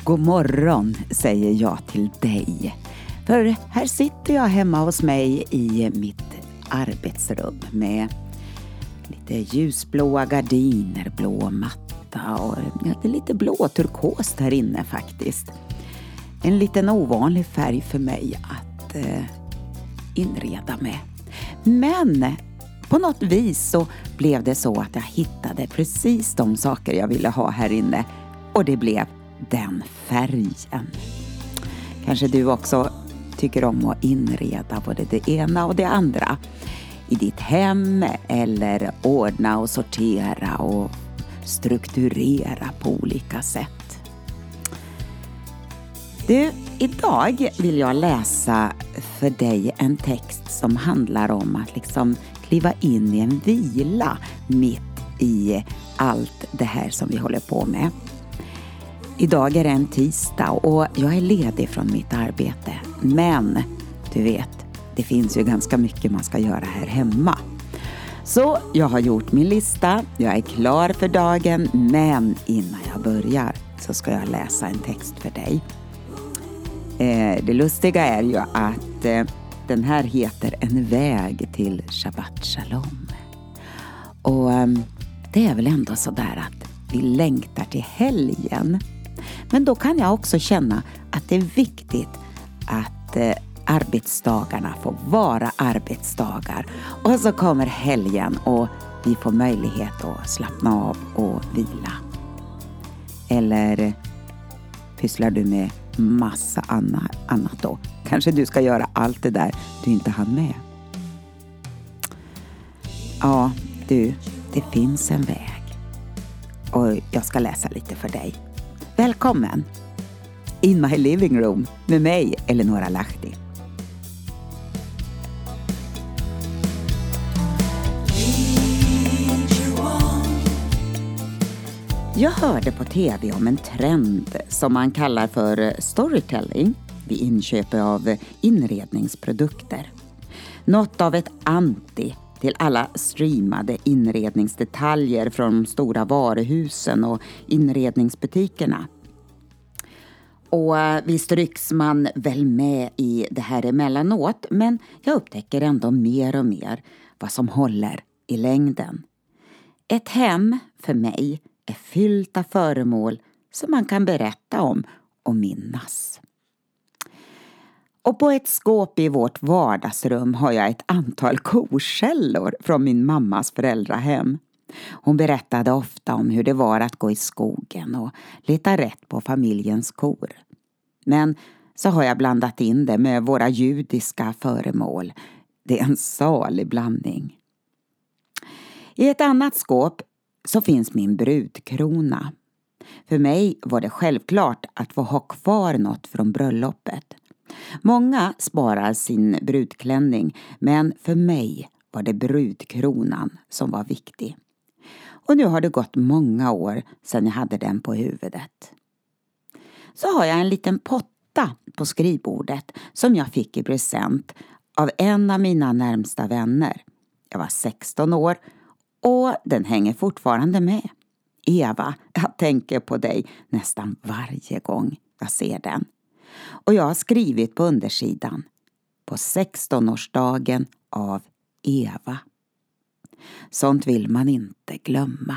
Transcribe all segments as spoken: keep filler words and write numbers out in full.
God morgon säger jag till dig. För här sitter jag hemma hos mig i mitt arbetsrum med lite ljusblåa gardiner, blå matta och lite blå turkos här inne faktiskt. En liten ovanlig färg för mig att eh, inreda med. Men på något vis så blev det så att jag hittade precis de saker jag ville ha här inne. Och det blev den färgen. Kanske du också tycker om att inreda både det ena och det andra i ditt hem, eller ordna och sortera och strukturera på olika sätt. Du, idag vill jag läsa för dig en text som handlar om att liksom kliva in i en vila mitt i allt det här som vi håller på med. Idag är det en tisdag och jag är ledig från mitt arbete. Men du vet, det finns ju ganska mycket man ska göra här hemma. Så jag har gjort min lista, jag är klar för dagen. Men innan jag börjar så ska jag läsa en text för dig. Eh, det lustiga är ju att eh, den här heter En väg till Shabbat Shalom. Och eh, det är väl ändå så där att vi längtar till helgen. Men då kan jag också känna att det är viktigt att eh, arbetsdagarna får vara arbetsdagar. Och så kommer helgen och vi får möjlighet att slappna av och vila. Eller pysslar du med massa annat då? Kanske du ska göra allt det där du inte hann med. Ja, du, det finns en väg. Och jag ska läsa lite för dig. Välkommen in my living room med mig, Eleonora Lahti. Jag hörde på tv om en trend som man kallar för storytelling vid inköp av inredningsprodukter. Något av ett anti till alla streamade inredningsdetaljer från de stora varuhusen och inredningsbutikerna. Och visst rycks man väl med i det här emellanåt, men jag upptäcker ändå mer och mer vad som håller i längden. Ett hem för mig är fyllt av föremål som man kan berätta om och minnas. Och på ett skåp i vårt vardagsrum har jag ett antal korskällor från min mammas föräldrahem. Hon berättade ofta om hur det var att gå i skogen och leta rätt på familjens kor. Men så har jag blandat in det med våra judiska föremål. Det är en salig blandning. I ett annat skåp så finns min brudkrona. För mig var det självklart att få ha kvar något från bröllopet. Många sparar sin brudklänning, men för mig var det brudkronan som var viktig. Och nu har det gått många år sedan jag hade den på huvudet. Så har jag en liten potta på skrivbordet som jag fick i present av en av mina närmsta vänner. Jag var sexton år och den hänger fortfarande med. Eva, jag tänker på dig nästan varje gång jag ser den. Och jag har skrivit på undersidan: på sextonårsdagen av Eva. Sånt vill man inte glömma.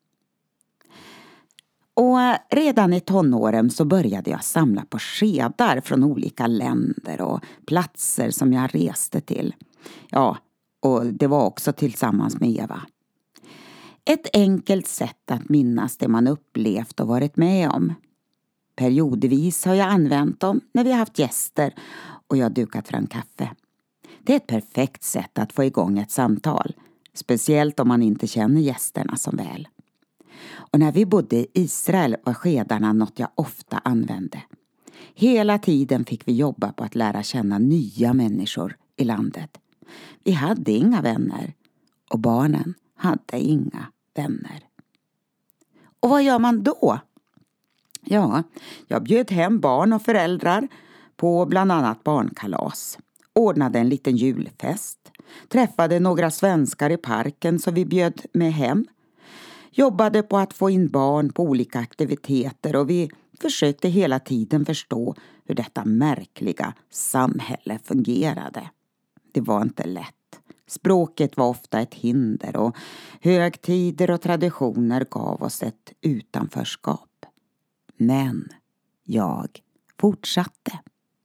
Och redan i tonåren så började jag samla på skedar från olika länder och platser som jag reste till. Ja, och det var också tillsammans med Eva. Ett enkelt sätt att minnas det man upplevt och varit med om. Periodvis har jag använt dem när vi har haft gäster och jag dukat fram kaffe. Det är ett perfekt sätt att få igång ett samtal. Speciellt om man inte känner gästerna som väl. Och när vi bodde i Israel var skedarna något jag ofta använde. Hela tiden fick vi jobba på att lära känna nya människor i landet. Vi hade inga vänner och barnen hade inga vänner. Och vad gör man då? Ja, jag bjöd hem barn och föräldrar på bland annat barnkalas. Ordnade en liten julfest. Träffade några svenskar i parken som vi bjöd med hem. Jobbade på att få in barn på olika aktiviteter och vi försökte hela tiden förstå hur detta märkliga samhälle fungerade. Det var inte lätt. Språket var ofta ett hinder och högtider och traditioner gav oss ett utanförskap. Men jag fortsatte.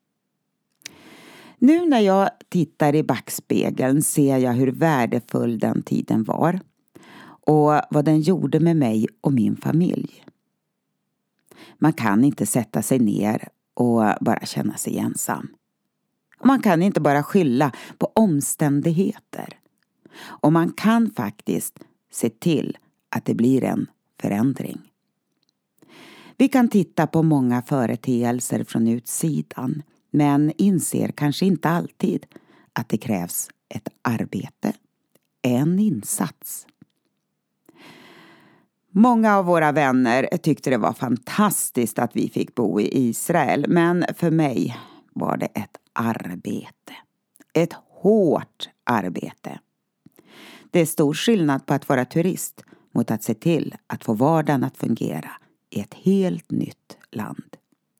Nu när jag tittar i backspegeln ser jag hur värdefull den tiden var och vad den gjorde med mig och min familj. Man kan inte sätta sig ner och bara känna sig ensam. Man kan inte bara skylla på omständigheter. Och man kan faktiskt se till att det blir en förändring. Vi kan titta på många företeelser från utsidan, men inser kanske inte alltid att det krävs ett arbete, en insats. Många av våra vänner tyckte det var fantastiskt att vi fick bo i Israel, men för mig var det ett arbete. Ett hårt arbete. Det är stor skillnad på att vara turist mot att se till att få vardagen att fungera i ett helt nytt land.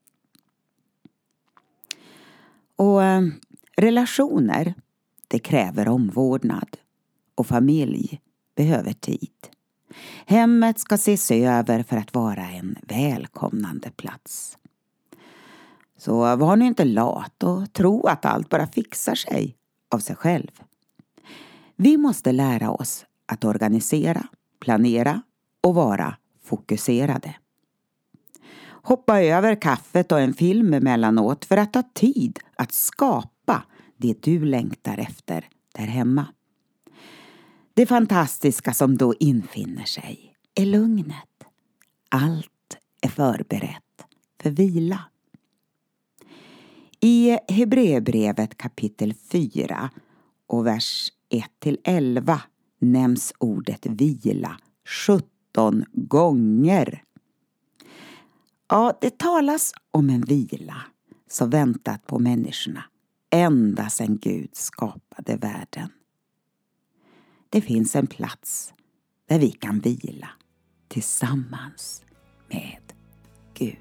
Och eh, relationer, det kräver omvårdnad. Och familj behöver tid. Hemmet ska ses över för att vara en välkomnande plats. Så var nu inte lat och tro att allt bara fixar sig av sig själv. Vi måste lära oss att organisera, planera och vara fokuserade. Hoppa över kaffet och en film emellanåt för att ta tid att skapa det du längtar efter där hemma. Det fantastiska som då infinner sig är lugnet. Allt är förberett för vila. I Hebreerbrevet kapitel fyra och vers ett till elva nämns ordet vila sjutton gånger. Ja, det talas om en vila som väntat på människorna ända sedan Gud skapade världen. Det finns en plats där vi kan vila tillsammans med Gud.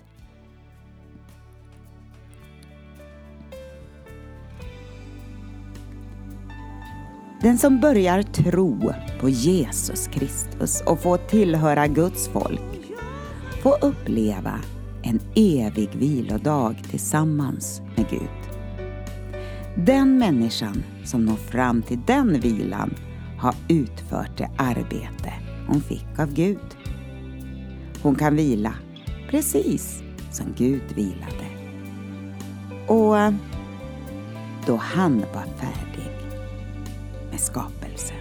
Den som börjar tro på Jesus Kristus och får tillhöra Guds folk får uppleva en evig vilodag tillsammans med Gud. Den människan som når fram till den vilan har utfört det arbete hon fick av Gud. Hon kan vila precis som Gud vilade. Och då han var färdig med skapelsen.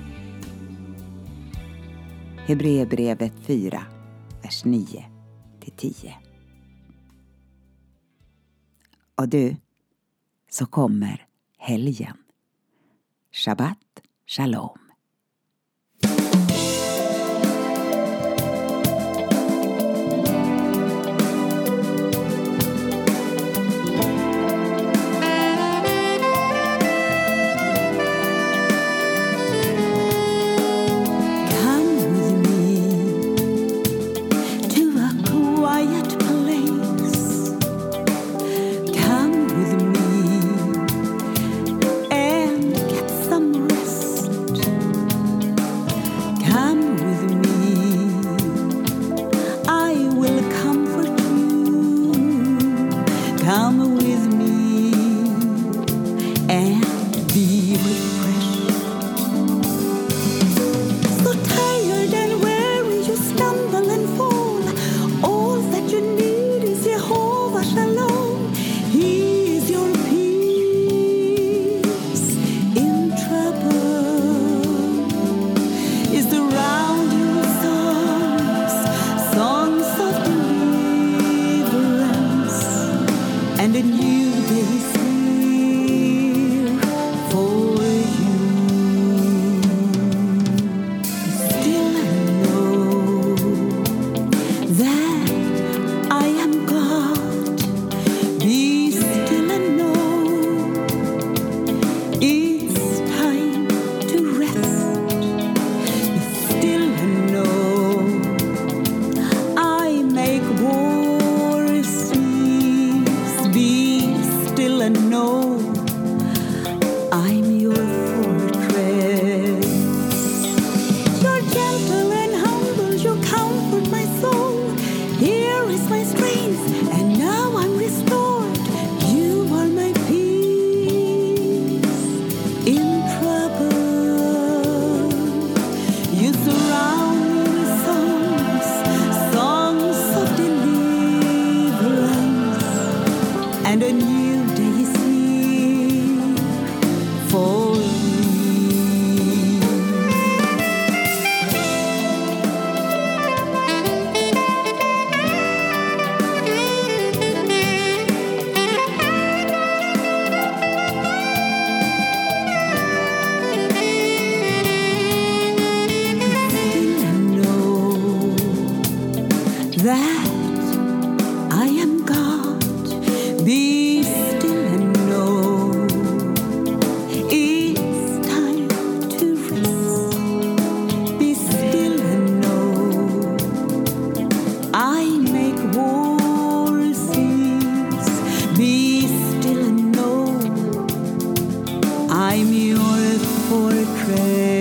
Hebreerbrevet fyra, vers nio till tio. Och du, så kommer helgen. Shabbat shalom. Rest that I am God. Be still and know it's time to rest. Be still and know I make war cease. Be still and know I'm your fortress.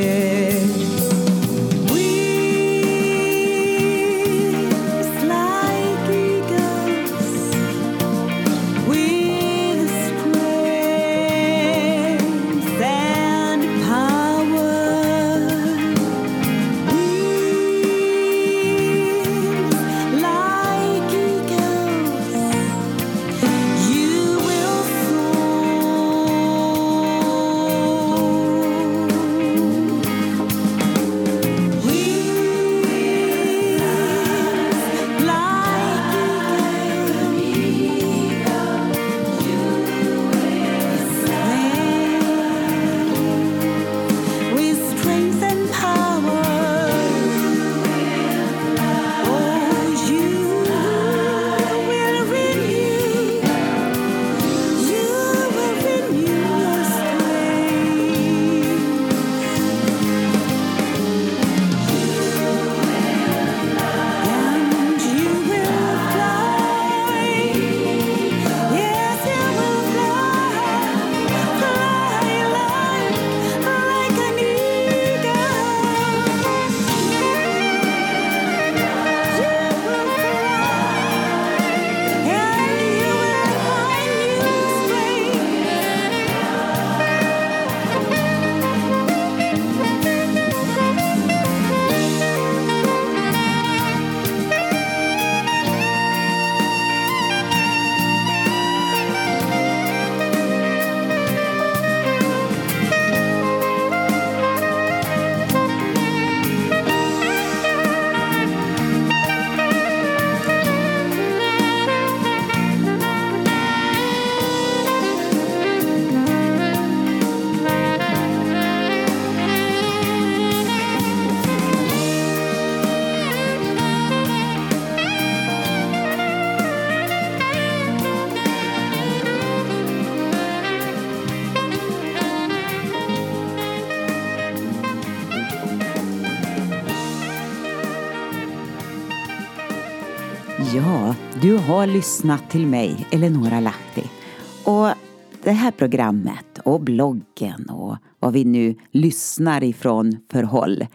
Ja, du har lyssnat till mig, Eleonora Lahti. Och det här programmet och bloggen och vad vi nu lyssnar ifrån för håll,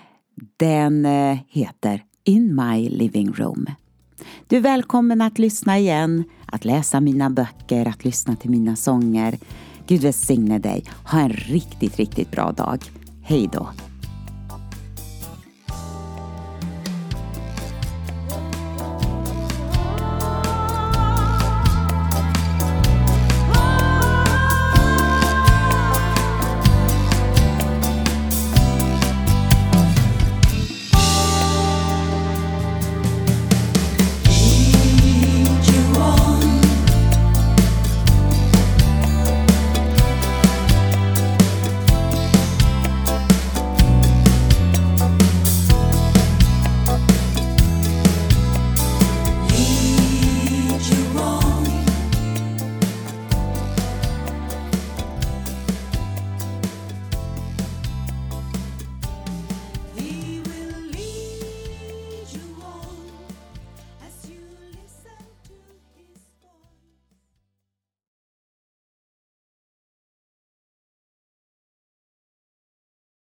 den heter In My Living Room. Du är välkommen att lyssna igen, att läsa mina böcker, att lyssna till mina sånger. Gud välsigne dig. Ha en riktigt, riktigt bra dag. Hej då.